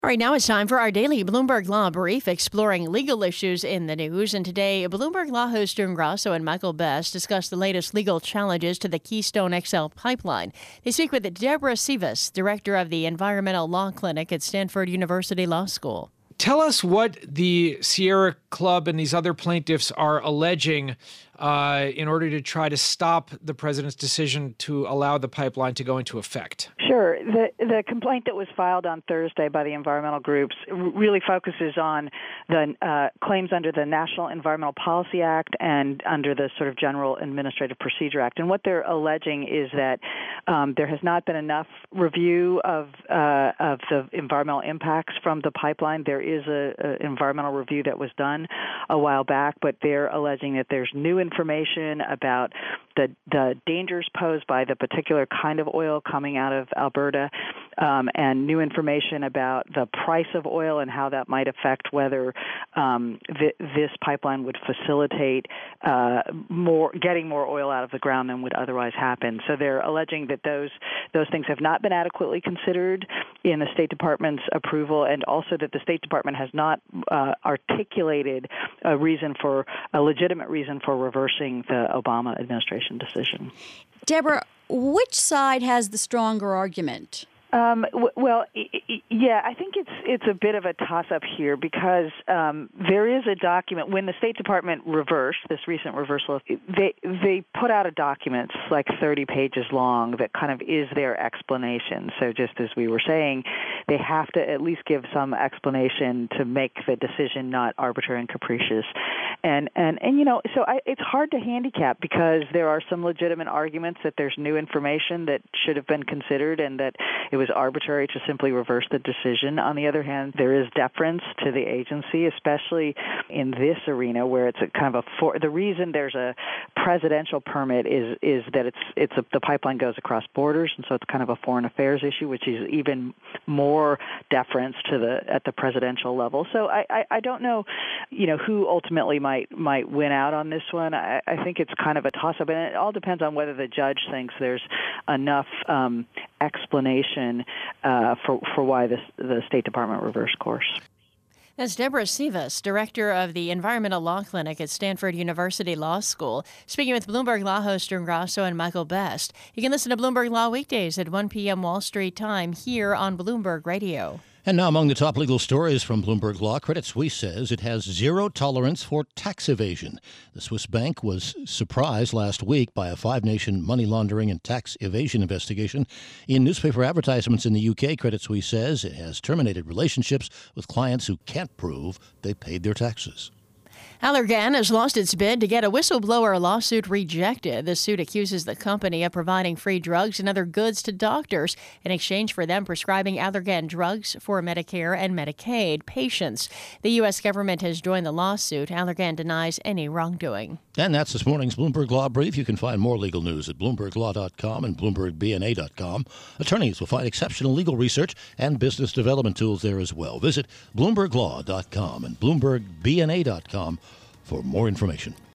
All right, now it's time for our daily Bloomberg Law Brief, exploring legal issues in the news. And today, Bloomberg Law hosts Stuart Grasso and Michael Best discuss the latest legal challenges to the Keystone XL pipeline. They speak with Deborah Sivas, director of the Environmental Law Clinic at Stanford University Law School. Tell us what the Sierra Club and these other plaintiffs are alleging in order to try to stop the president's decision to allow the pipeline to go into effect. Sure. The complaint that was filed on Thursday by the environmental groups really focuses on the claims under the National Environmental Policy Act and under the sort of General Administrative Procedure Act. And what they're alleging is that there has not been enough review of the environmental impacts from the pipeline. There is an environmental review that was done a while back, but they're alleging that there's new information about the dangers posed by the particular kind of oil coming out of Alberta, and new information about the price of oil and how that might affect whether this pipeline would facilitate getting more oil out of the ground than would otherwise happen. So they're alleging that those things have not been adequately considered in the State Department's approval, and also that the State Department has not articulated a legitimate reason for reversing the Obama administration decision. Deborah, which side has the stronger argument? Well, yeah, I think it's a bit of a toss-up here because there is a document. When the State Department reversed this recent reversal, they put out a document like 30 pages long that kind of is their explanation. So just as we were saying, they have to at least give some explanation to make the decision not arbitrary and capricious. And it's hard to handicap because there are some legitimate arguments that there's new information that should have been considered and that it was arbitrary to simply reverse the decision. On the other hand, there is deference to the agency, especially in this arena where it's a kind of the reason there's a presidential permit is that the pipeline goes across borders, and so it's kind of a foreign affairs issue, which is even more deference at the presidential level. So I don't know, who ultimately might win out on this one. I think it's kind of a toss-up, and it all depends on whether the judge thinks there's enough explanation for why the State Department reversed course. That's Deborah Sivas, director of the Environmental Law Clinic at Stanford University Law School, speaking with Bloomberg Law host Stuart Grasso and Michael Best. You can listen to Bloomberg Law weekdays at 1 p.m. Wall Street time here on Bloomberg Radio. And now among the top legal stories from Bloomberg Law, Credit Suisse says it has zero tolerance for tax evasion. The Swiss bank was surprised last week by a five-nation money laundering and tax evasion investigation. In newspaper advertisements in the UK, Credit Suisse says it has terminated relationships with clients who can't prove they paid their taxes. Allergan has lost its bid to get a whistleblower lawsuit rejected. The suit accuses the company of providing free drugs and other goods to doctors in exchange for them prescribing Allergan drugs for Medicare and Medicaid patients. The U.S. government has joined the lawsuit. Allergan denies any wrongdoing. And that's this morning's Bloomberg Law Brief. You can find more legal news at BloombergLaw.com and BloombergBNA.com. Attorneys will find exceptional legal research and business development tools there as well. Visit BloombergLaw.com and BloombergBNA.com for more information.